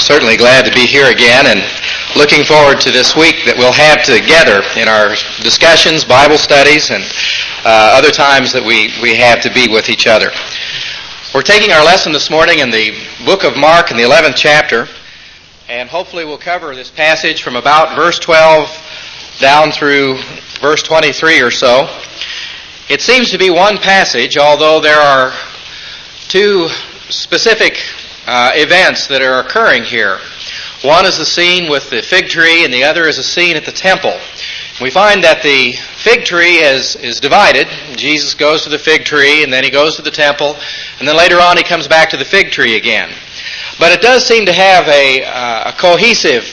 certainly glad to be here again and looking forward to this week that we'll have together in our discussions, Bible studies, and other times that we have to be with each other. We're taking our lesson this morning in the book of Mark in the 11th chapter, and hopefully we'll cover this passage from about verse 12 down through verse 23 or so. It seems to be one passage, although there are two specific events that are occurring here. One is the scene with the fig tree, and the other is a scene at the temple. We find that the fig tree is divided. Jesus goes to the fig tree, and then he goes to the temple, and then later on he comes back to the fig tree again. But it does seem to have a cohesive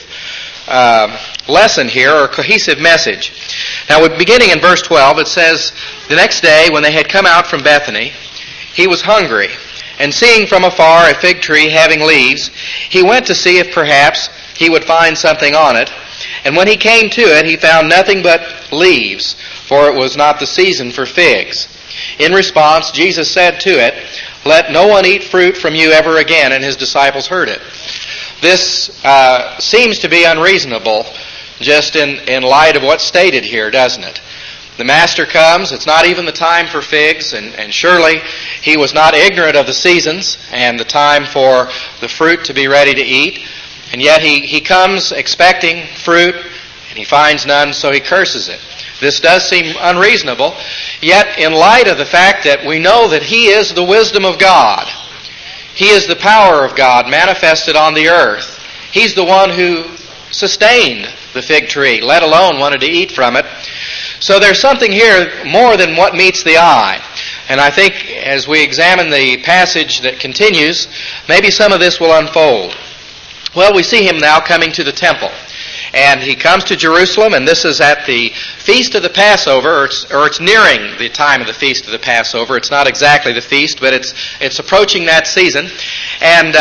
lesson here, or a cohesive message. Now, beginning in verse 12, it says, "The next day, when they had come out from Bethany, he was hungry. And seeing from afar a fig tree having leaves, he went to see if perhaps he would find something on it. And when he came to it, he found nothing but leaves, for it was not the season for figs. In response, Jesus said to it, 'Let no one eat fruit from you ever again.' And his disciples heard it." This seems to be unreasonable, just in light of what's stated here, doesn't it? The master comes, it's not even the time for figs, and surely he was not ignorant of the seasons and the time for the fruit to be ready to eat. And yet he comes expecting fruit, and he finds none, so he curses it. This does seem unreasonable, yet in light of the fact that we know that he is the wisdom of God, he is the power of God manifested on the earth. He's the one who sustained the fig tree, let alone wanted to eat from it. So there's something here more than what meets the eye. And I think as we examine the passage that continues, maybe some of this will unfold. Well, we see him now coming to the temple. And he comes to Jerusalem, and this is at the Feast of the Passover, or it's nearing the time of the Feast of the Passover. It's not exactly the feast, but it's approaching that season. And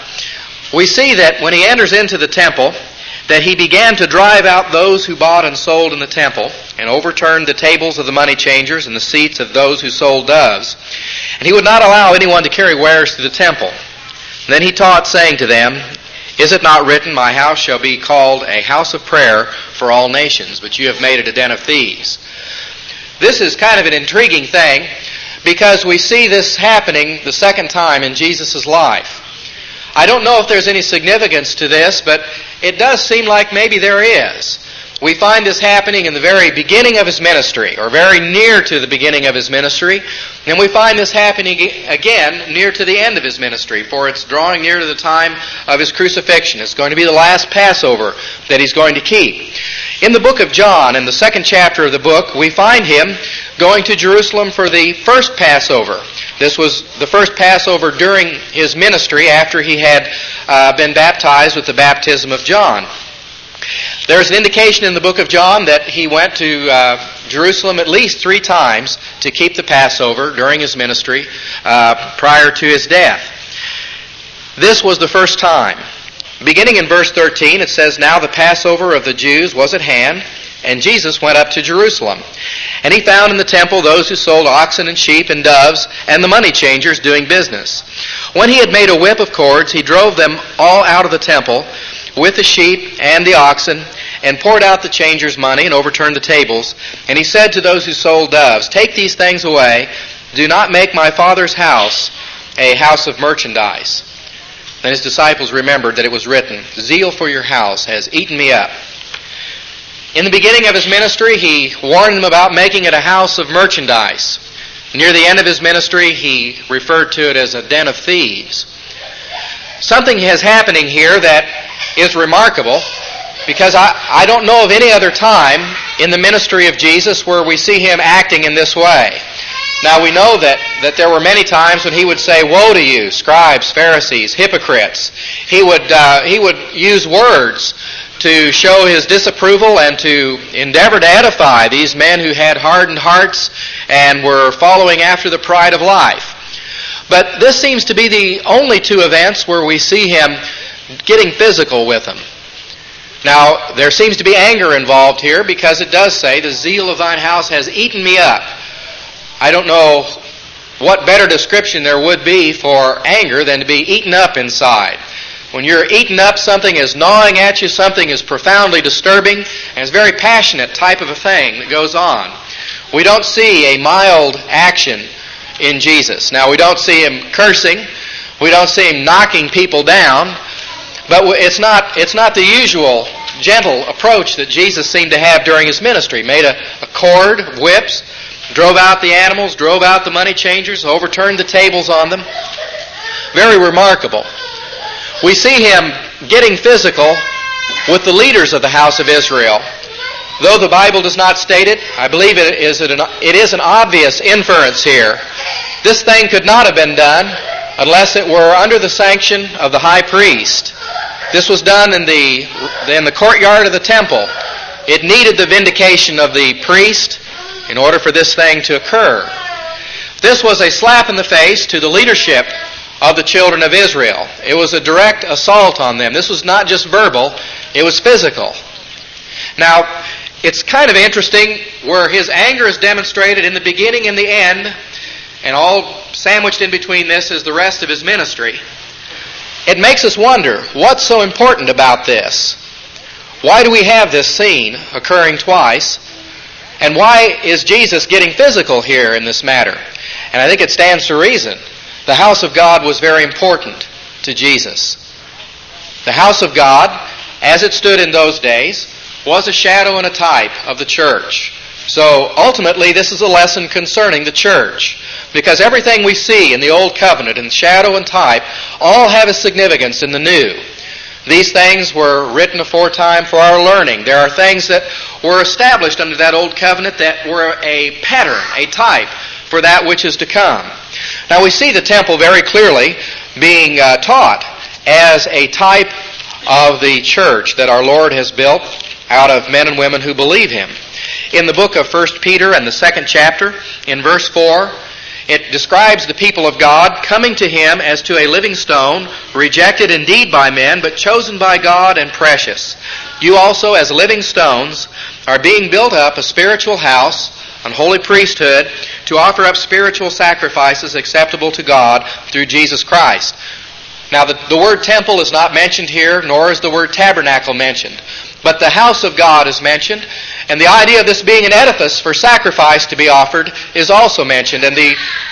we see that when he enters into the temple, that he began to drive out those who bought and sold in the temple, and overturned the tables of the money changers and the seats of those who sold doves. And he would not allow anyone to carry wares to the temple. And then he taught, saying to them, "Is it not written, 'My house shall be called a house of prayer for all nations, but you have made it a den of thieves'?" This is kind of an intriguing thing, because we see this happening the second time in Jesus' life. I don't know if there's any significance to this, but it does seem like maybe there is. We find this happening in the very beginning of his ministry, or very near to the beginning of his ministry, and we find this happening again near to the end of his ministry, for it's drawing near to the time of his crucifixion. It's going to be the last Passover that he's going to keep. In the book of John, in the second chapter of the book, we find him going to Jerusalem for the first Passover. This was the first Passover during his ministry after he had been baptized with the baptism of John. There's an indication in the book of John that he went to Jerusalem at least 3 times to keep the Passover during his ministry prior to his death. This was the first time. Beginning in verse 13, it says, "Now the Passover of the Jews was at hand, and Jesus went up to Jerusalem. And he found in the temple those who sold oxen and sheep and doves, and the money changers doing business. When he had made a whip of cords, he drove them all out of the temple with the sheep and the oxen, and poured out the changers' money, and overturned the tables. And he said to those who sold doves, 'Take these things away. Do not make my Father's house a house of merchandise.' Then his disciples remembered that it was written, 'Zeal for your house has eaten me up.'" In the beginning of his ministry, he warned them about making it a house of merchandise. Near the end of his ministry, he referred to it as a den of thieves. Something is happening here that is remarkable, because I don't know of any other time in the ministry of Jesus where we see him acting in this way. Now, we know that there were many times when he would say, "Woe to you, scribes, Pharisees, hypocrites." He would use words to show his disapproval and to endeavor to edify these men who had hardened hearts and were following after the pride of life. But this seems to be the only 2 events where we see him getting physical with them. Now, there seems to be anger involved here, because it does say, "The zeal of thine house has eaten me up." I don't know what better description there would be for anger than to be eaten up inside. When you're eating up, something is gnawing at you, something is profoundly disturbing, and it's a very passionate type of a thing that goes on. We don't see a mild action in Jesus. Now, we don't see Him cursing. We don't see Him knocking people down. But it's not the usual gentle approach that Jesus seemed to have during His ministry. He made a cord of whips, drove out the animals, drove out the money changers, overturned the tables on them. Very remarkable. We see Him getting physical with the leaders of the house of Israel. Though the Bible does not state it, I believe it is an obvious inference here. This thing could not have been done unless it were under the sanction of the high priest. This was done in the courtyard of the temple. It needed the vindication of the priest in order for this thing to occur. This was a slap in the face to the leadership of the children of Israel. It was a direct assault on them. This was not just verbal, it was physical. Now, it's kind of interesting where His anger is demonstrated in the beginning and the end, and all sandwiched in between this is the rest of His ministry. It makes us wonder, what's so important about this? Why do we have this scene occurring twice? And why is Jesus getting physical here in this matter? And I think it stands to reason. The house of God was very important to Jesus. The house of God, as it stood in those days, was a shadow and a type of the church. So ultimately this is a lesson concerning the church, because everything we see in the Old Covenant in shadow and type all have a significance in the New. These things were written aforetime for our learning. There are things that were established under that Old Covenant that were a pattern, a type for that which is to come. Now we see the temple very clearly being taught as a type of the church that our Lord has built out of men and women who believe Him. In the book of 1 Peter and the 2nd chapter, in verse 4, it describes the people of God coming to Him as to a living stone, rejected indeed by men, but chosen by God and precious. You also, as living stones, are being built up a spiritual house, an holy priesthood, to offer up spiritual sacrifices acceptable to God through Jesus Christ. Now, the word temple is not mentioned here, nor is the word tabernacle mentioned. But the house of God is mentioned, and the idea of this being an edifice for sacrifice to be offered is also mentioned, and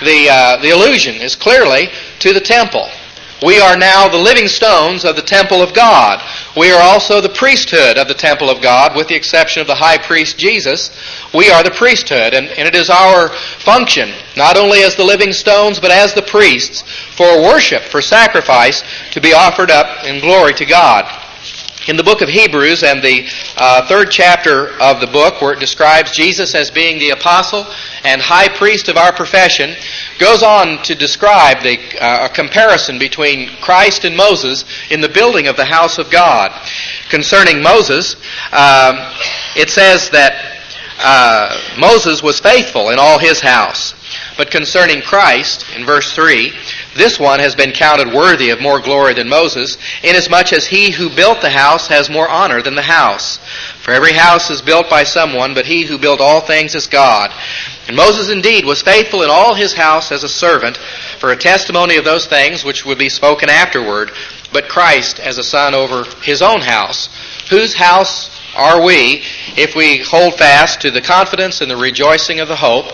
the allusion is clearly to the temple. We are now the living stones of the temple of God. We are also the priesthood of the temple of God, with the exception of the high priest Jesus. We are the priesthood, and it is our function, not only as the living stones, but as the priests, for worship, for sacrifice, to be offered up in glory to God. In the book of Hebrews and the 3rd chapter of the book, where it describes Jesus as being the apostle and high priest of our profession, goes on to describe a comparison between Christ and Moses in the building of the house of God. Concerning Moses, it says that Moses was faithful in all his house. But concerning Christ, in verse 3, this one has been counted worthy of more glory than Moses, inasmuch as he who built the house has more honor than the house. For every house is built by someone, but he who built all things is God. And Moses indeed was faithful in all his house as a servant, for a testimony of those things which would be spoken afterward, but Christ as a son over his own house. Whose house are we, if we hold fast to the confidence and the rejoicing of the hope,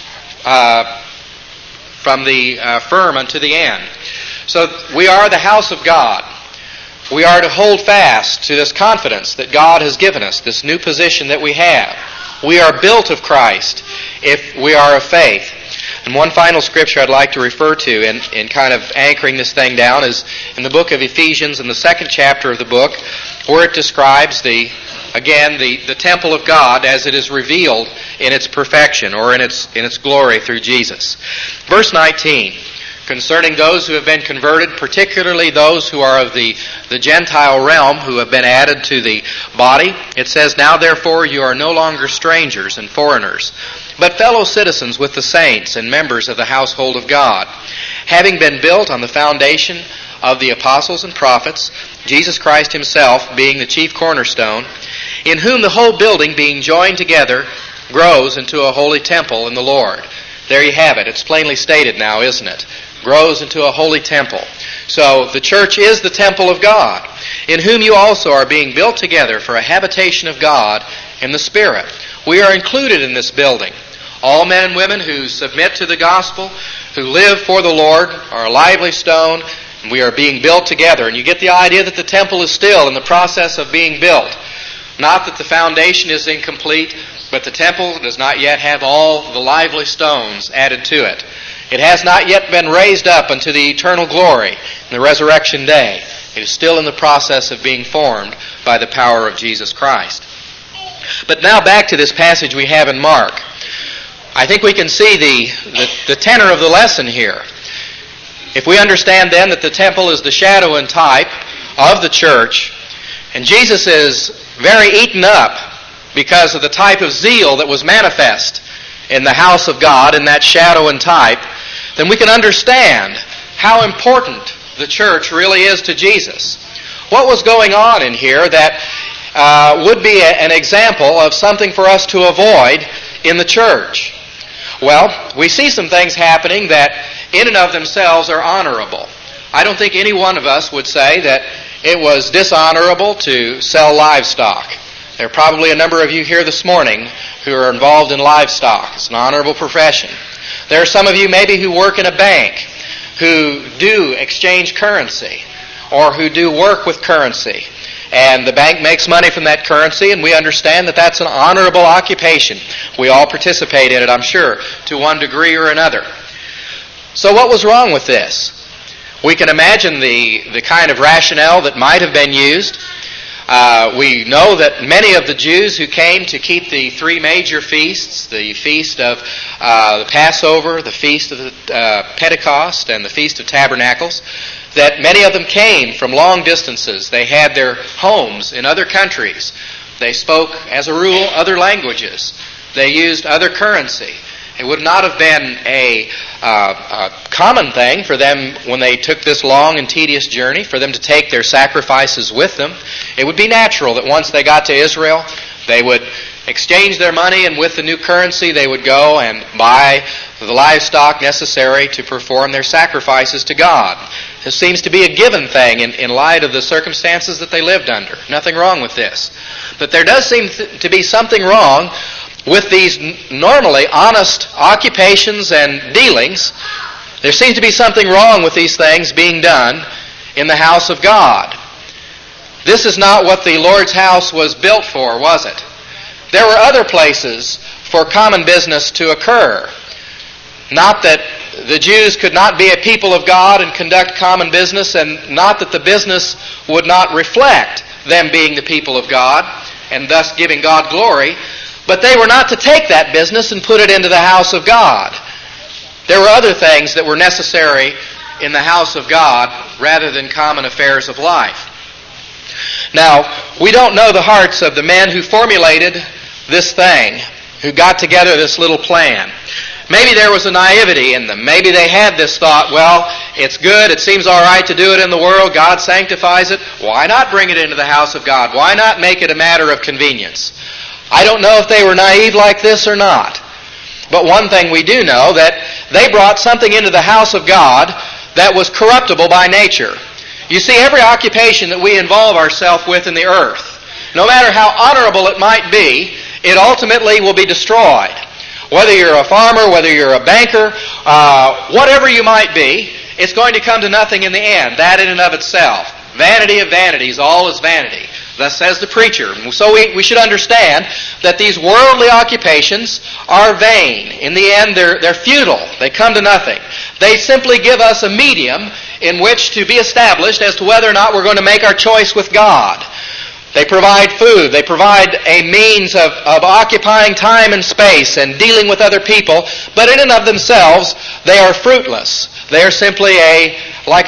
from the firm unto the end. So we are the house of God. We are to hold fast to this confidence that God has given us, this new position that we have. We are built of Christ if we are of faith. And one final scripture I'd like to refer to in kind of anchoring this thing down is in the book of Ephesians, in the 2nd chapter of the book, where it describes the temple of God as it is revealed in its perfection or in its glory through Jesus. Verse 19, concerning those who have been converted, particularly those who are of the Gentile realm who have been added to the body, it says, "Now therefore you are no longer strangers and foreigners, but fellow citizens with the saints and members of the household of God, having been built on the foundation of the apostles and prophets, Jesus Christ Himself being the chief cornerstone, in whom the whole building being joined together grows into a holy temple in the Lord." There you have it. It's plainly stated now, isn't it? Grows into a holy temple. So the church is the temple of God, in whom you also are being built together for a habitation of God in the Spirit. We are included in this building. All men and women who submit to the gospel, who live for the Lord, are a lively stone, and we are being built together. And you get the idea that the temple is still in the process of being built. Not that the foundation is incomplete, but the temple does not yet have all the lively stones added to it. It has not yet been raised up unto the eternal glory in the resurrection day. It is still in the process of being formed by the power of Jesus Christ. But now back to this passage we have in Mark. I think we can see the tenor of the lesson here. If we understand then that the temple is the shadow and type of the church, and Jesus is very eaten up because of the type of zeal that was manifest in the house of God, in that shadow and type, then we can understand how important the church really is to Jesus. What was going on in here that would be an example of something for us to avoid in the church? Well, we see some things happening that in and of themselves are honorable. I don't think any one of us would say that it was dishonorable to sell livestock. There are probably a number of you here this morning who are involved in livestock. It's an honorable profession. There are some of you maybe who work in a bank who do exchange currency or who do work with currency. And the bank makes money from that currency, and we understand that that's an honorable occupation. We all participate in it, I'm sure, to one degree or another. So what was wrong with this? We can imagine the kind of rationale that might have been used. We know that many of the Jews who came to keep the three major feasts, the feast of the Passover, the feast of the Pentecost, and the Feast of Tabernacles, that many of them came from long distances. They had their homes in other countries. They spoke, as a rule, other languages. They used other currency. It would not have been a common thing for them when they took this long and tedious journey, for them to take their sacrifices with them. It would be natural that once they got to Israel, they would exchange their money, and with the new currency they would go and buy the livestock necessary to perform their sacrifices to God. This seems to be a given thing in light of the circumstances that they lived under. Nothing wrong with this. But there does seem to be something wrong with these normally honest occupations and dealings. There seems to be something wrong with these things being done in the house of God. This is not what the Lord's house was built for, was it? There were other places for common business to occur. Not that the Jews could not be a people of God and conduct common business, and not that the business would not reflect them being the people of God and thus giving God glory, but they were not to take that business and put it into the house of God. There were other things that were necessary in the house of God rather than common affairs of life. Now, we don't know the hearts of the men who formulated this thing, who got together this little plan. Maybe there was a naivety in them. Maybe they had this thought, well, it's good, it seems all right to do it in the world, God sanctifies it. Why not bring it into the house of God? Why not make it a matter of convenience? I don't know if they were naive like this or not. But one thing we do know, that they brought something into the house of God that was corruptible by nature. You see, every occupation that we involve ourselves with in the earth, no matter how honorable it might be, it ultimately will be destroyed. Whether you're a farmer, whether you're a banker, whatever you might be, it's going to come to nothing in the end, that in and of itself. Vanity of vanities, all is vanity. Thus says the preacher. So we should understand that these worldly occupations are vain. In the end, they're futile. They come to nothing. They simply give us a medium in which to be established as to whether or not we're going to make our choice with God. They provide food. They provide a means of occupying time and space and dealing with other people. But in and of themselves, they are fruitless. They are simply like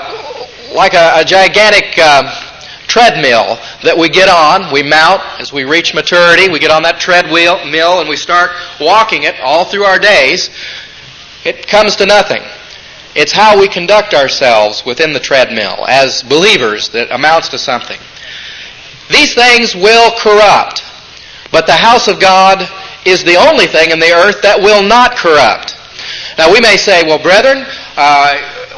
a gigantic treadmill that we get on. We mount as we reach maturity. We get on that treadmill and we start walking it all through our days. It comes to nothing. It's how we conduct ourselves within the treadmill as believers that amounts to something. These things will corrupt, but the house of God is the only thing in the earth that will not corrupt. Now we may say, well, brethren,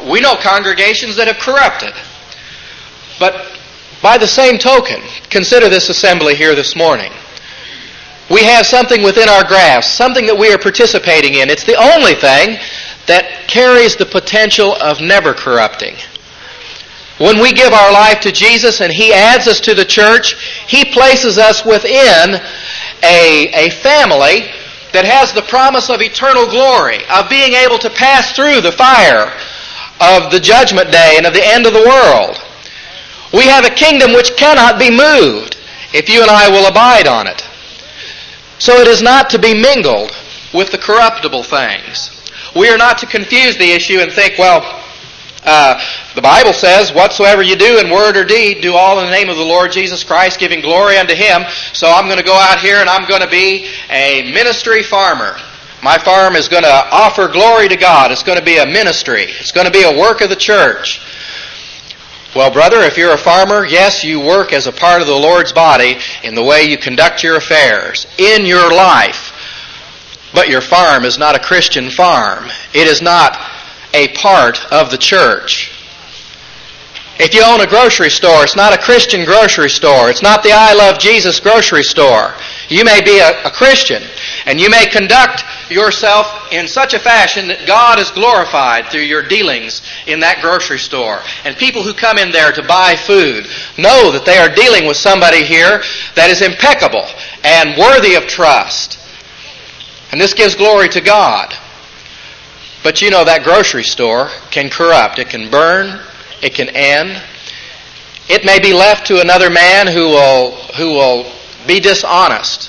we know congregations that have corrupted. But by the same token, consider this assembly here this morning. We have something within our grasp, something that we are participating in. It's the only thing that carries the potential of never corrupting. When we give our life to Jesus and He adds us to the church, He places us within a family that has the promise of eternal glory, of being able to pass through the fire of the judgment day and of the end of the world. We have a kingdom which cannot be moved if you and I will abide on it. So it is not to be mingled with the corruptible things. We are not to confuse the issue and think, well, the Bible says, whatsoever you do in word or deed, do all in the name of the Lord Jesus Christ, giving glory unto Him. So I'm going to go out here and I'm going to be a ministry farmer. My farm is going to offer glory to God. It's going to be a ministry. It's going to be a work of the church. Well, brother, if you're a farmer, yes, you work as a part of the Lord's body in the way you conduct your affairs, in your life. But your farm is not a Christian farm. It is not a part of the church. If you own a grocery store, it's not a Christian grocery store. It's not the I Love Jesus grocery store. You may be a Christian, and you may conduct yourself in such a fashion that God is glorified through your dealings in that grocery store. And people who come in there to buy food know that they are dealing with somebody here that is impeccable and worthy of trust. And this gives glory to God. But you know that grocery store can corrupt. It can burn. It can end. It may be left to another man who will be dishonest.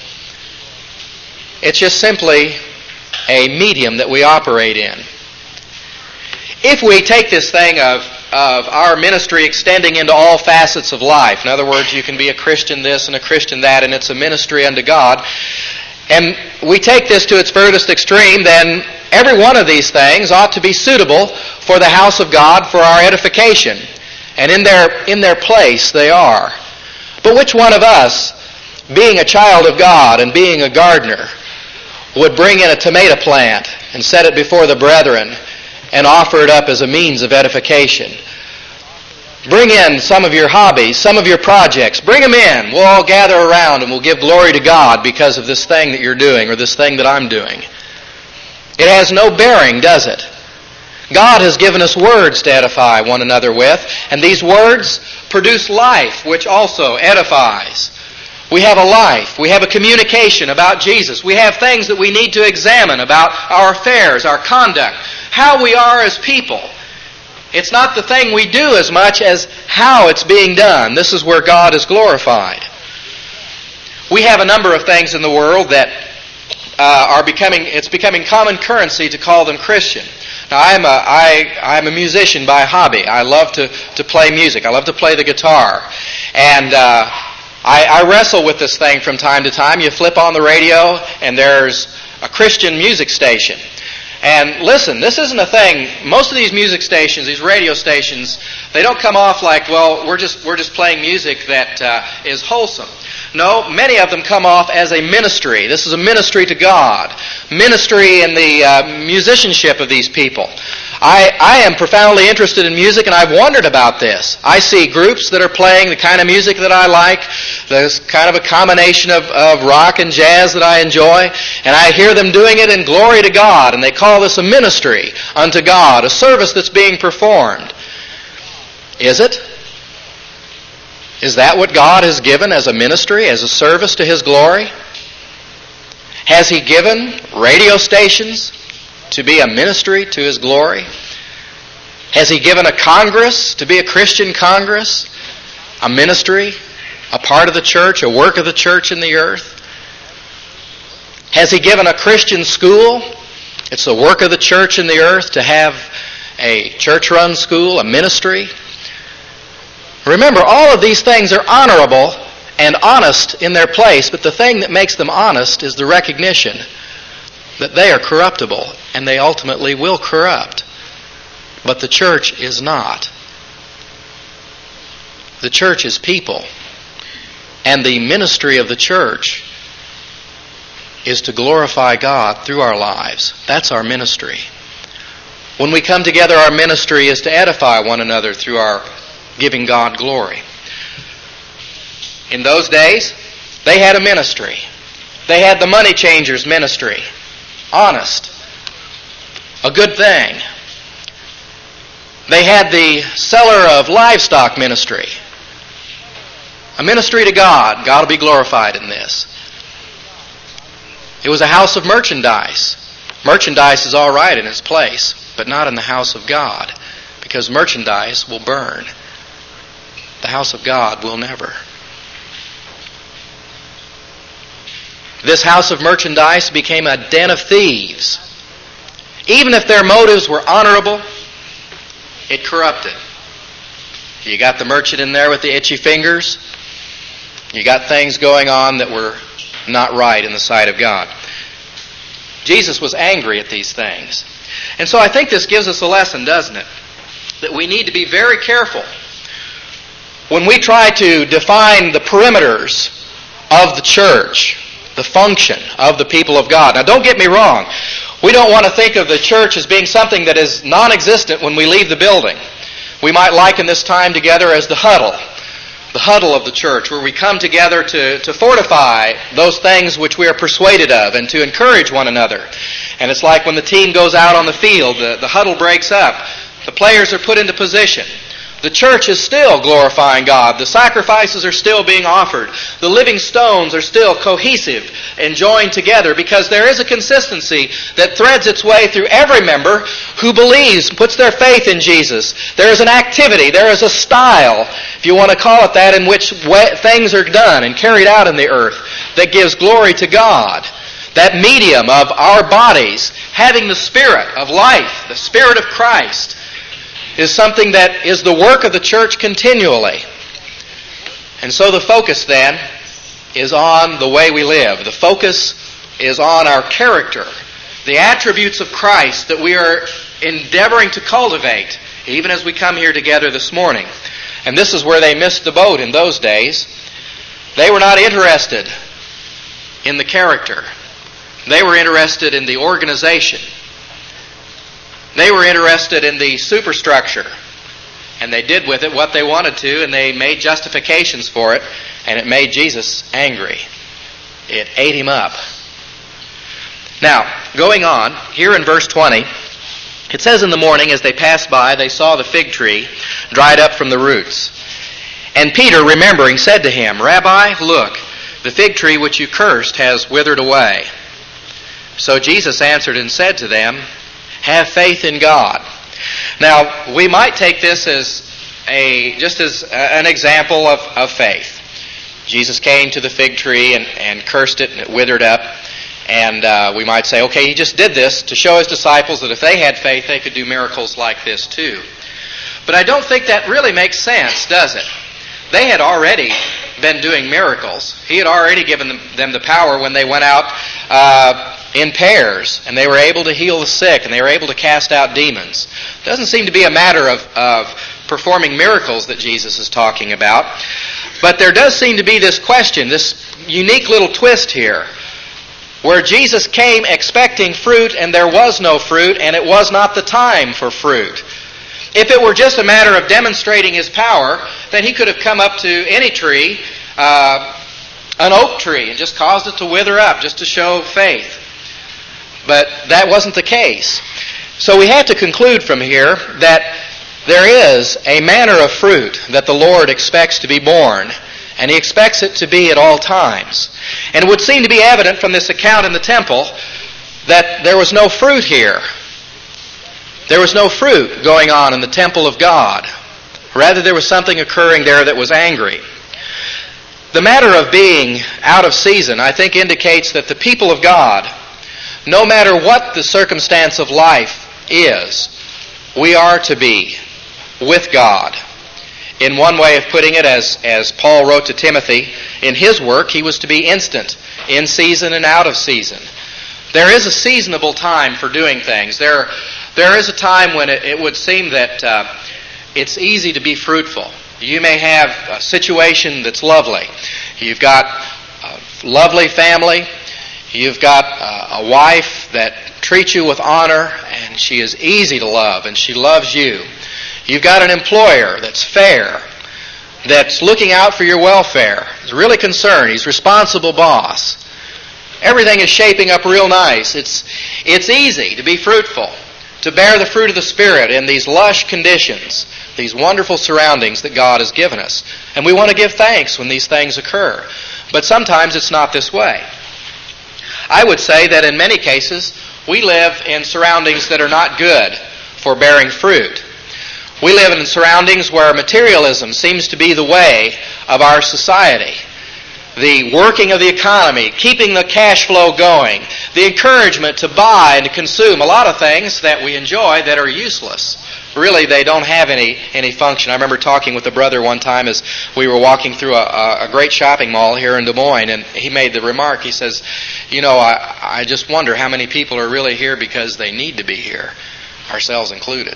It's just simply a medium that we operate in. If we take this thing of our ministry extending into all facets of life, in other words, you can be a Christian this and a Christian that, and it's a ministry unto God, and we take this to its furthest extreme, then every one of these things ought to be suitable for the house of God, for our edification. And in their place they are. But which one of us, being a child of God and being a gardener, would bring in a tomato plant and set it before the brethren and offer it up as a means of edification? Bring in some of your hobbies, some of your projects. Bring them in. We'll all gather around and we'll give glory to God because of this thing that you're doing or this thing that I'm doing. It has no bearing, does it? God has given us words to edify one another with, and these words produce life, which also edifies. We have a life. We have a communication about Jesus. We have things that we need to examine about our affairs, our conduct, how we are as people. It's not the thing we do as much as how it's being done. This is where God is glorified. We have a number of things in the world that it's becoming common currency to call them Christian. Now, I'm a musician by hobby. I love to play music. I love to play the guitar. And I wrestle with this thing from time to time. You flip on the radio, and there's a Christian music station. And listen, this isn't a thing. Most of these music stations, these radio stations, they don't come off like, well, we're just playing music that is wholesome. No, many of them come off as a ministry. This is a ministry to God. Ministry in the musicianship of these people. I am profoundly interested in music, and I've wondered about this. I see groups that are playing the kind of music that I like, this kind of a combination of rock and jazz that I enjoy, and I hear them doing it in glory to God, and they call this a ministry unto God, a service that's being performed. Is it? Is that what God has given as a ministry, as a service to His glory? Has He given radio stations to be a ministry to His glory? Has He given a Congress to be a Christian Congress, a ministry, a part of the church, a work of the church in the earth? Has He given a Christian school? It's the work of the church in the earth to have a church-run school, a ministry. Remember, all of these things are honorable and honest in their place, but the thing that makes them honest is the recognition that they are corruptible, and they ultimately will corrupt. But the church is not. The church is people, and the ministry of the church is to glorify God through our lives. That's our ministry. When we come together, our ministry is to edify one another through our giving God glory. In those days, they had a ministry. They had the money changers ministry. Honest. A good thing. They had the seller of livestock ministry. A ministry to God. God will be glorified in this. It was a house of merchandise. Merchandise is all right in its place, but not in the house of God, because merchandise will burn. The house of God will never. This house of merchandise became a den of thieves. Even if their motives were honorable, it corrupted. You got the merchant in there with the itchy fingers. You got things going on that were not right in the sight of God. Jesus was angry at these things. And so I think this gives us a lesson, doesn't it? That we need to be very careful when we try to define the perimeters of the church, the function of the people of God. Now, don't get me wrong. We don't want to think of the church as being something that is non-existent when we leave the building. We might liken this time together as the huddle of the church, where we come together to fortify those things which we are persuaded of and to encourage one another. And it's like when the team goes out on the field, the huddle breaks up. The players are put into position. The church is still glorifying God. The sacrifices are still being offered. The living stones are still cohesive and joined together, because there is a consistency that threads its way through every member who believes, puts their faith in Jesus. There is an activity, there is a style, if you want to call it that, in which things are done and carried out in the earth that gives glory to God. That medium of our bodies having the Spirit of life, the Spirit of Christ, is something that is the work of the church continually. And so the focus then is on the way we live. The focus is on our character, the attributes of Christ that we are endeavoring to cultivate, even as we come here together this morning. And this is where they missed the boat in those days. They were not interested in the character. They were interested in the organization. They were interested in the superstructure, and they did with it what they wanted to, and they made justifications for it, and it made Jesus angry. It ate him up. Now, going on, here in verse 20, it says, "In the morning, as they passed by, they saw the fig tree dried up from the roots. And Peter, remembering, said to him, 'Rabbi, look, the fig tree which you cursed has withered away.' So Jesus answered and said to them, 'Have faith in God.'" Now, we might take this as just as an example of faith. Jesus came to the fig tree and cursed it, and it withered up. And we might say, okay, he just did this to show his disciples that if they had faith, they could do miracles like this too. But I don't think that really makes sense, does it? They had already been doing miracles. He had already given them the power when they went out in pairs, and they were able to heal the sick, and they were able to cast out demons. It doesn't seem to be a matter of performing miracles that Jesus is talking about. But there does seem to be this question, this unique little twist here, where Jesus came expecting fruit, and there was no fruit, and it was not the time for fruit. If it were just a matter of demonstrating his power, then he could have come up to any tree, an oak tree, and just caused it to wither up, just to show faith. But that wasn't the case. So we have to conclude from here that there is a manner of fruit that the Lord expects to be borne, and he expects it to be at all times. And it would seem to be evident from this account in the temple that there was no fruit here. There was no fruit going on in the temple of God. Rather, there was something occurring there that was angry. The matter of being out of season, I think, indicates that the people of God, no matter what the circumstance of life is, we are to be with God. In one way of putting it, as Paul wrote to Timothy, in his work, he was to be instant, in season and out of season. There is a seasonable time for doing things. There is a time when it would seem that it's easy to be fruitful. You may have a situation that's lovely. You've got a lovely family. You've got a wife that treats you with honor, and she is easy to love, and she loves you. You've got an employer that's fair, that's looking out for your welfare. He's really concerned. He's a responsible boss. Everything is shaping up real nice. It's easy to be fruitful, to bear the fruit of the Spirit in these lush conditions, these wonderful surroundings that God has given us. And we want to give thanks when these things occur. But sometimes it's not this way. I would say that in many cases, we live in surroundings that are not good for bearing fruit. We live in surroundings where materialism seems to be the way of our society. The working of the economy, keeping the cash flow going, the encouragement to buy and to consume a lot of things that we enjoy that are useless. Really, they don't have any function. I remember talking with a brother one time as we were walking through a great shopping mall here in Des Moines, and he made the remark, he says, I just wonder how many people are really here because they need to be here, ourselves included,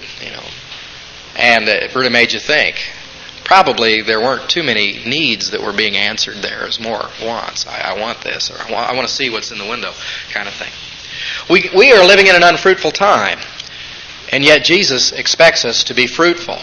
And it really made you think. Probably there weren't too many needs that were being answered there. It was more wants. I want this, or I want to see what's in the window, kind of thing. We are living in an unfruitful time, and yet Jesus expects us to be fruitful.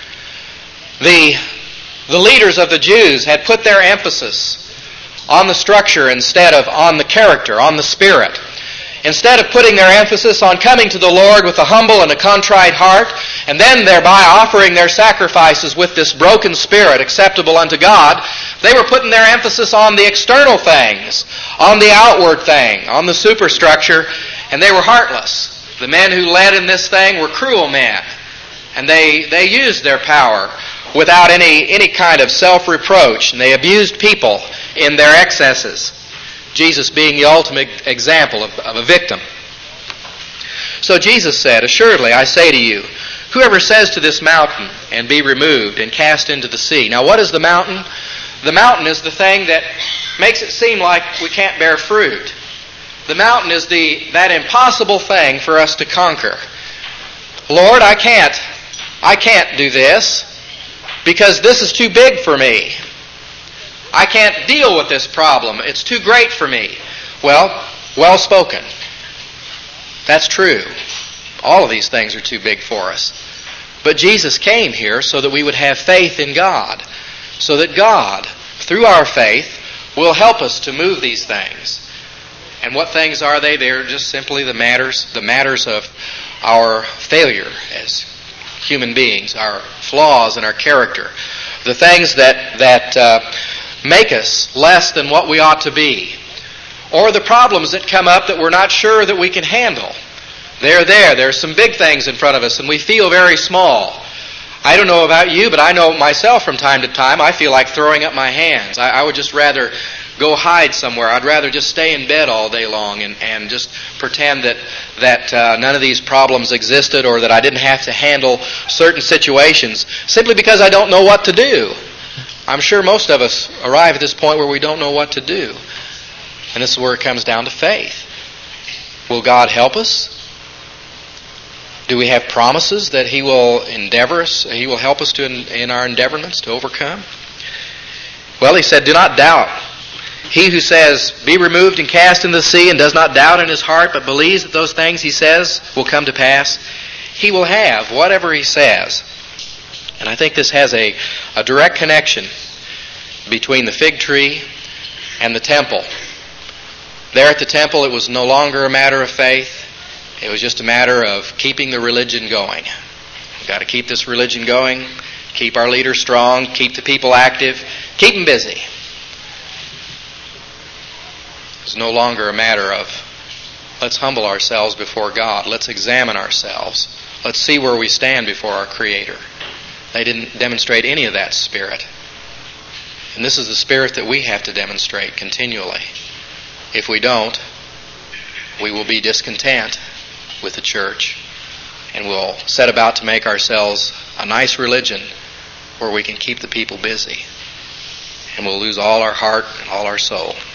The leaders of the Jews had put their emphasis on the structure instead of on the character, on the spirit. Instead of putting their emphasis on coming to the Lord with a humble and a contrite heart, and then thereby offering their sacrifices with this broken spirit acceptable unto God, they were putting their emphasis on the external things, on the outward thing, on the superstructure, and they were heartless. The men who led in this thing were cruel men, and they used their power without any kind of self-reproach, and they abused people in their excesses. Jesus being the ultimate example of a victim. So Jesus said, "Assuredly, I say to you, whoever says to this mountain, and be removed, and cast into the sea." Now, what is the mountain? The mountain is the thing that makes it seem like we can't bear fruit. The mountain is that impossible thing for us to conquer. Lord, I can't do this, because this is too big for me. I can't deal with this problem. It's too great for me. Well spoken. That's true. All of these things are too big for us. But Jesus came here so that we would have faith in God, so that God, through our faith, will help us to move these things. And what things are they? They're just simply the matters of our failure as human beings, our flaws in our character, the things that make us less than what we ought to be, or the problems that come up that we're not sure that we can handle. They're there. There's some big things in front of us, and we feel very small. I don't know about you, but I know myself from time to time, I feel like throwing up my hands. I would just rather go hide somewhere. I'd rather just stay in bed all day long and just pretend that none of these problems existed, or that I didn't have to handle certain situations simply because I don't know what to do. I'm sure most of us arrive at this point where we don't know what to do. And this is where it comes down to faith. Will God help us? Do we have promises that He will endeavor us, He will help us in our endeavorments to overcome? Well, He said, do not doubt. He who says, be removed and cast into the sea, and does not doubt in his heart, but believes that those things he says will come to pass, he will have whatever he says. And I think this has a direct connection between the fig tree and the temple. There at the temple, it was no longer a matter of faith. It was just a matter of keeping the religion going. We've got to keep this religion going, keep our leaders strong, keep the people active, keep them busy. It's no longer a matter of, let's humble ourselves before God. Let's examine ourselves. Let's see where we stand before our Creator. They didn't demonstrate any of that spirit. And this is the spirit that we have to demonstrate continually. If we don't, we will be discontent with the church, and we'll set about to make ourselves a nice religion where we can keep the people busy. And we'll lose all our heart and all our soul.